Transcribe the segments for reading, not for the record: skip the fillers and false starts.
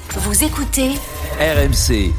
Vous écoutez RMC.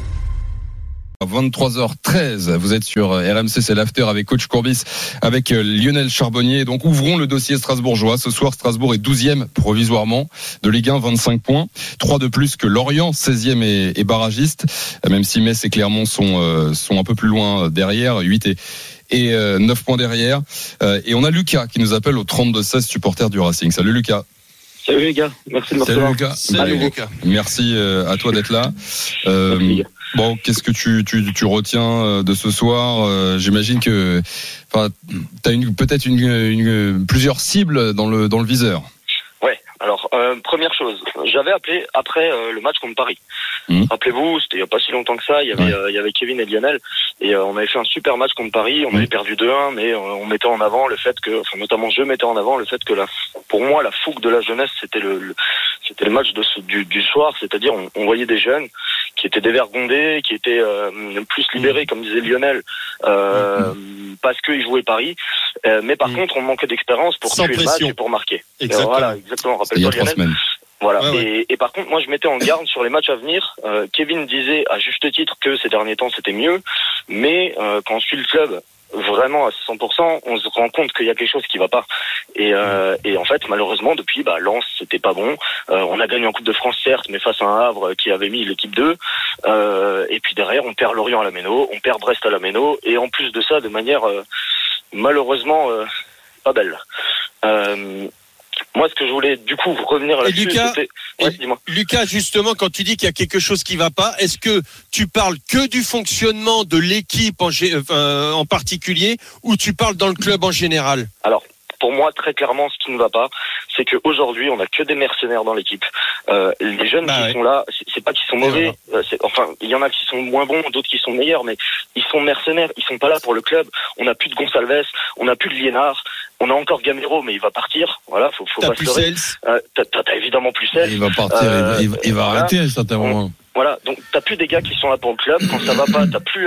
23h13, vous êtes sur RMC, c'est l'after avec Coach Courbis, avec Lionel Charbonnier. Donc ouvrons le dossier strasbourgeois. Ce soir, Strasbourg est 12e provisoirement de Ligue 1, 25 points. 3 de plus que Lorient, 16e et barragiste. Même si Metz et Clermont sont un peu plus loin derrière, 8 et 9 points derrière. Et on a Lucas qui nous appelle au 32-16, supporter du Racing. Salut Lucas. Salut les gars, merci de me recevoir. Salut Lucas. Merci à toi d'être là. Bon, qu'est-ce que tu retiens de ce soir? J'imagine que t'as peut-être plusieurs cibles dans le viseur. Ouais. Alors première chose, j'avais appelé après le match contre Paris. Rappelez-vous, c'était il y a pas si longtemps que ça. Il y avait Kevin et Lionel et on avait fait un super match contre Paris. On avait perdu 2-1, mais on mettait en avant le fait que, notamment je mettais en avant le fait que pour moi la fougue de la jeunesse, c'était le match du soir. C'est-à-dire on voyait des jeunes qui étaient dévergondés, qui étaient plus libérés, comme disait Lionel, parce qu'ils jouaient Paris. Mais par contre, on manquait d'expérience pour tuer le match et pour marquer. Voilà, exactement. Rappelle-toi, Lionel. Voilà. Ouais. Et par contre, moi, je mettais en garde sur les matchs à venir. Kevin disait à juste titre que ces derniers temps c'était mieux, mais quand on suit le club vraiment à 100%, on se rend compte qu'il y a quelque chose qui va pas. Et en fait, malheureusement, depuis, Lens, c'était pas bon. On a gagné en Coupe de France, certes, mais face à un Havre qui avait mis l'équipe 2. Et puis derrière, on perd Lorient à la Méno, on perd Brest à la Méno, et en plus de ça, de manière malheureusement pas belle. Moi, ce que je voulais du coup revenir là-dessus, c'était... Ouais, dis-moi. Lucas, justement, quand tu dis qu'il y a quelque chose qui va pas, est-ce que tu parles que du fonctionnement de l'équipe en particulier, ou tu parles dans le club en général? Alors, pour moi, très clairement, ce qui ne va pas, c'est qu'aujourd'hui, on n'a que des mercenaires dans l'équipe. Les jeunes qui sont là, c'est pas qu'ils sont mauvais. Il y en a qui sont moins bons, d'autres qui sont meilleurs, mais ils sont mercenaires. Ils sont pas là pour le club. On n'a plus de Gonçalves, on n'a plus de Liénard. On a encore Gamero, mais il va partir. Voilà, faut pas se leurrer. T'as évidemment plus Sels. Il va partir, il va arrêter à un certain moment. Voilà, donc t'as plus des gars qui sont là pour le club. Quand ça va pas, t'as plus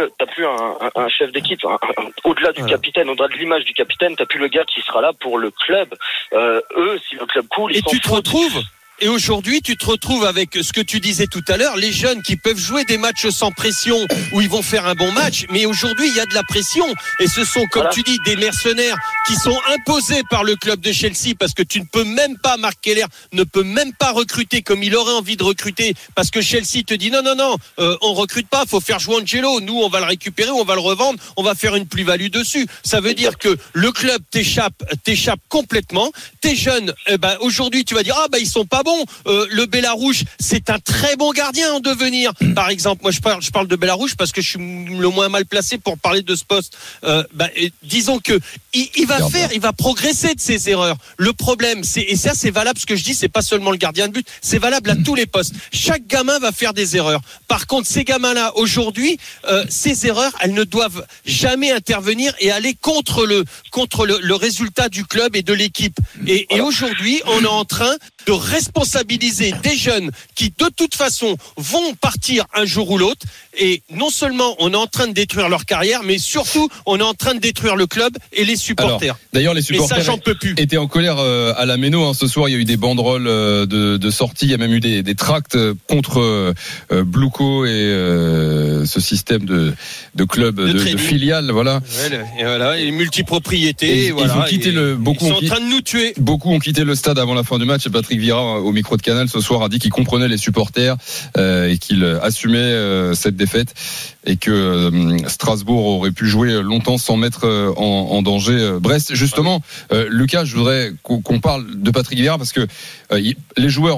un chef d'équipe. Au-delà du capitaine, au-delà de l'image du capitaine, t'as plus le gars qui sera là pour le club. Eux, si le club coule, ils s'en foutent. Et tu te retrouves. Et aujourd'hui, tu te retrouves avec ce que tu disais tout à l'heure, les jeunes qui peuvent jouer des matchs sans pression, où ils vont faire un bon match, mais aujourd'hui, il y a de la pression. Et ce sont, comme tu dis, des mercenaires qui sont imposés par le club de Chelsea, parce que tu ne peux même pas, Marc Keller ne peut même pas recruter comme il aurait envie de recruter, parce que Chelsea te dit non, on recrute pas, faut faire jouer Angelo, nous on va le récupérer, on va le revendre, on va faire une plus-value dessus. Ça veut dire que le club t'échappe complètement. T'es jeune, aujourd'hui tu vas dire ils sont pas bon. Le Bellarouche, c'est un très bon gardien en devenir. Par exemple, moi je parle de Bellarouche parce que je suis le moins mal placé pour parler de ce poste. Disons que il va progresser de ses erreurs. Le problème, et ça c'est valable, ce que je dis, c'est pas seulement le gardien de but, c'est valable à tous les postes. Chaque gamin va faire des erreurs. Par contre, ces gamins-là, aujourd'hui, ces erreurs, elles ne doivent jamais intervenir et aller contre le résultat du club et de l'équipe. Et aujourd'hui, on est en train de responsabiliser des jeunes qui de toute façon vont partir un jour ou l'autre, et non seulement on est en train de détruire leur carrière, mais surtout on est en train de détruire le club et les supporters. Alors, d'ailleurs, les supporters étaient en colère à la Méno. Ce soir, il y a eu des banderoles de sortie, il y a même eu des tracts contre Bluco et ce système de club de filiales, voilà. Et multipropriété. Ils ont quitté ils sont en train de nous tuer. Beaucoup ont quitté le stade avant la fin du match, et Patrick Vieira, au micro de Canal ce soir, a dit qu'il comprenait les supporters et qu'il assumait cette défaite, et que Strasbourg aurait pu jouer longtemps sans mettre en danger Brest. Justement, Lucas, je voudrais qu'on parle de Patrick Vieira, parce que les joueurs,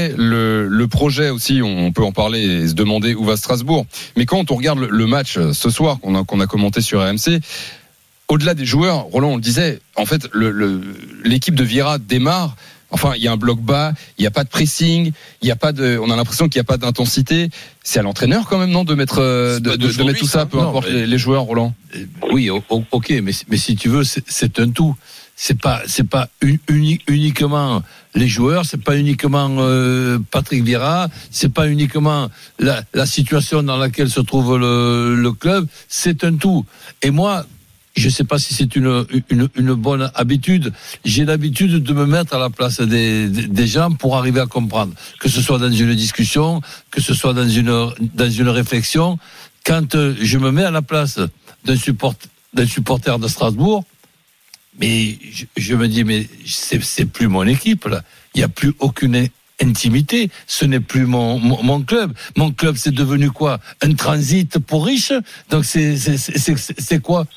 le projet aussi, on peut en parler et se demander où va Strasbourg. Mais quand on regarde le match ce soir qu'on a commenté sur RMC, au-delà des joueurs, Roland, on le disait, en fait, l'équipe de Vieira démarre. Enfin, il y a un bloc bas, il n'y a pas de pressing, on a l'impression qu'il n'y a pas d'intensité. C'est à l'entraîneur quand même, non, de mettre tout ça, peu importe les joueurs, Roland. Oui, ok, mais si tu veux, c'est un tout. C'est pas uniquement les joueurs, c'est pas uniquement Patrick Vieira, c'est pas uniquement la situation dans laquelle se trouve le club, c'est un tout. Et moi, je sais pas si c'est une bonne habitude. J'ai l'habitude de me mettre à la place des gens pour arriver à comprendre. Que ce soit dans une discussion, que ce soit dans une réflexion. Quand je me mets à la place d'un supporter de Strasbourg, mais je me dis, mais c'est plus mon équipe, là. Il n'y a plus aucune intimité. Ce n'est plus mon club. Mon club, c'est devenu quoi? Un transit pour riches. Donc c'est quoi?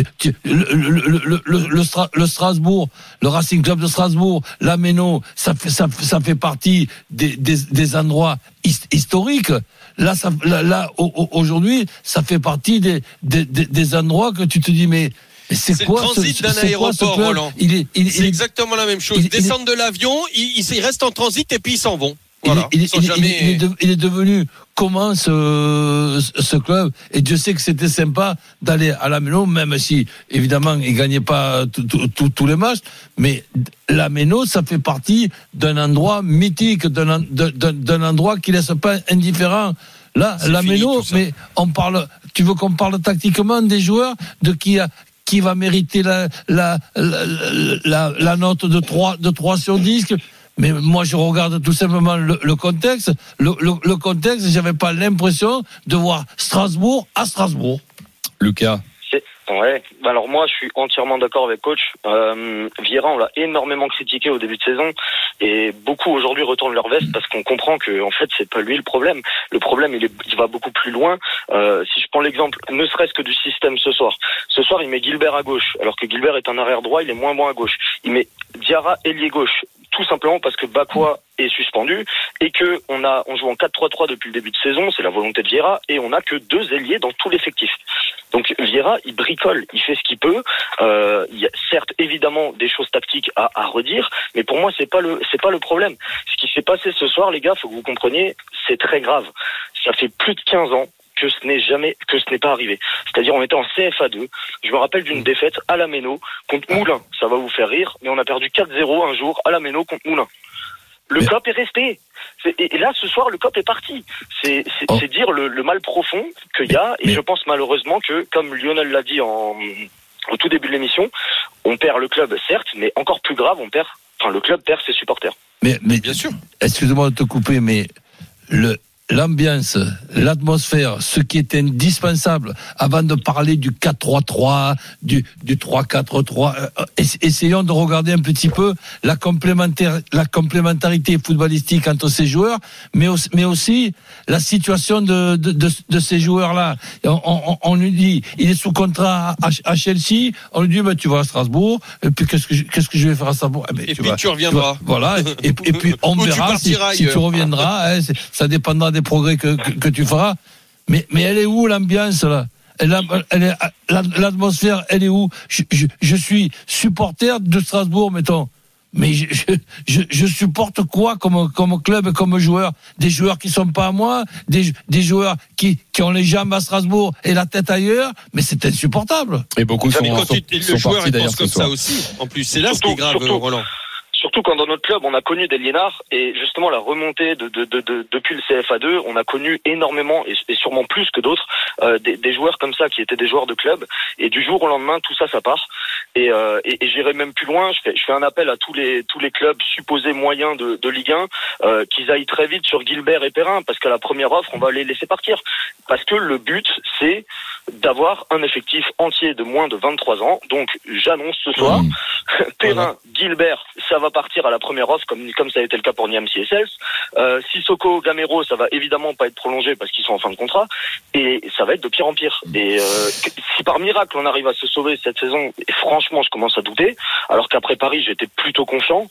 Le Strasbourg, le Racing Club de Strasbourg, la Méno, ça fait partie des endroits historiques. Là, aujourd'hui, ça fait partie des endroits que tu te dis, mais c'est quoi le transit d'un aéroport, Roland. C'est exactement la même chose. Descendent de l'avion, ils restent en transit et puis ils s'en vont. Voilà. Il est devenu comment ce club? Et Dieu sait que c'était sympa d'aller à la Méno, même si évidemment il gagnait pas tous les matchs, mais la Méno, ça fait partie d'un endroit mythique, d'un endroit qui laisse pas indifférent. Là, la Méno, mais tu veux qu'on parle tactiquement des joueurs, de qui va mériter la note de 3 sur 10. Mais moi, je regarde tout simplement le contexte. Le contexte, j'avais pas l'impression de voir Strasbourg à Strasbourg. Lucas. Ouais. Alors moi, je suis entièrement d'accord avec coach. Vieira, on l'a énormément critiqué au début de saison, et beaucoup aujourd'hui retournent leur veste parce qu'on comprend que en fait, c'est pas lui le problème. Le problème, il va beaucoup plus loin. Si je prends l'exemple, ne serait-ce que du système ce soir. Ce soir, il met Gilbert à gauche, alors que Gilbert est un arrière droit, il est moins bon à gauche. Il met Diarra ailier gauche. Tout simplement parce que Bakwa est suspendu et que on joue en 4-3-3 depuis le début de saison, c'est la volonté de Vieira, et on n'a que 2 ailiers dans tout l'effectif. Donc Vieira, il bricole, il fait ce qu'il peut. Il y a certes évidemment des choses tactiques à redire, mais pour moi c'est pas le problème. Ce qui s'est passé ce soir, les gars, faut que vous compreniez, c'est très grave. Ça fait plus de 15 ans que ce n'est pas arrivé. C'est-à-dire, on était en CFA2. Je me rappelle d'une défaite à la Méno contre Moulins. Ça va vous faire rire, mais on a perdu 4-0 un jour à la Méno contre Moulins. Le COP est resté. Et là, ce soir, le COP est parti. C'est dire le mal profond qu'il y a. Et je pense malheureusement que, comme Lionel l'a dit au tout début de l'émission, on perd le club, certes, mais encore plus grave, le club perd ses supporters. Mais bien sûr. Excusez-moi de te couper, mais l'ambiance, l'atmosphère, ce qui est indispensable avant de parler du 4-3-3, du 3-4-3, essayons de regarder un petit peu la complémentarité footballistique entre ces joueurs, mais aussi la situation de ces joueurs-là. On lui dit, il est sous contrat à Chelsea, on lui dit, tu vas à Strasbourg, et puis qu'est-ce que je vais faire à Strasbourg? Tu reviendras. Voilà, et puis on verra si tu reviendras, ça dépendra des progrès que tu feras, mais elle est où l'ambiance là? L'atmosphère, elle est où? Je suis supporter de Strasbourg, mettons, mais je supporte quoi comme club et comme joueur? Des joueurs qui sont pas à moi, des joueurs qui ont les jambes à Strasbourg et la tête ailleurs, mais c'est insupportable. Et beaucoup sont le joueur partis d'ailleurs comme ça aussi. En plus, c'est là ce qui est grave, Roland. Surtout quand dans notre club, on a connu des liénards, et justement la remontée depuis le CFA2, on a connu énormément, et sûrement plus que d'autres, des joueurs comme ça qui étaient des joueurs de club, et du jour au lendemain, tout ça part. Et j'irai même plus loin, je fais un appel à tous les clubs supposés moyens de Ligue 1, qu'ils aillent très vite sur Gilbert et Perrin, parce qu'à la première offre, on va les laisser partir. Parce que le but, c'est d'avoir un effectif entier de moins de 23 ans. Donc j'annonce ce soir, Perrin, Gilbert, ça va partir à la première offre, comme ça a été le cas pour Niamsi et Cels. Sissoko, Gamero, ça va évidemment pas être prolongé parce qu'ils sont en fin de contrat, et ça va être de pire en pire. Et si par miracle on arrive à se sauver cette saison, et franchement je commence à douter, alors qu'après Paris j'étais plutôt confiant,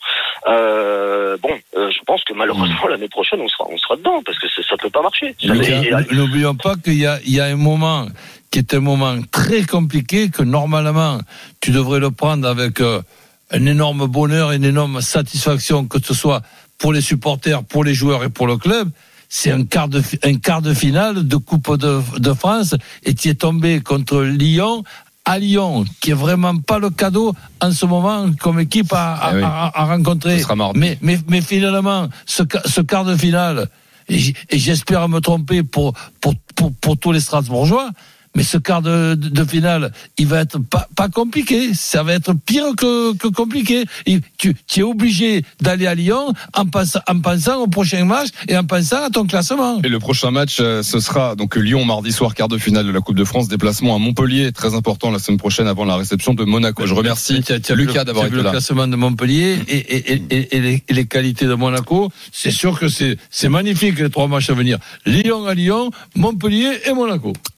je pense que malheureusement l'année prochaine on sera dedans, parce que ça peut pas marcher. N'oublions pas qu'il y a un moment qui est un moment très compliqué, que normalement tu devrais le prendre avec un énorme bonheur, une énorme satisfaction, que ce soit pour les supporters, pour les joueurs et pour le club. C'est un quart de finale de Coupe de France, et tu es tombé contre Lyon, à Lyon, qui est vraiment pas le cadeau en ce moment comme équipe à rencontrer. Mais finalement, ce quart de finale, et j'espère me tromper pour tous les Strasbourgeois, mais ce quart de finale, il va être pas compliqué. Ça va être pire que compliqué. Tu es obligé d'aller à Lyon en pensant au prochain match et en pensant à ton classement. Et le prochain match, ce sera donc Lyon mardi soir, quart de finale de la Coupe de France, déplacement à Montpellier, très important la semaine prochaine avant la réception de Monaco. Je remercie Lucas d'avoir été là. Le classement de Montpellier et les qualités de Monaco, c'est sûr que c'est magnifique les 3 matchs à venir. Lyon à Lyon, Montpellier et Monaco.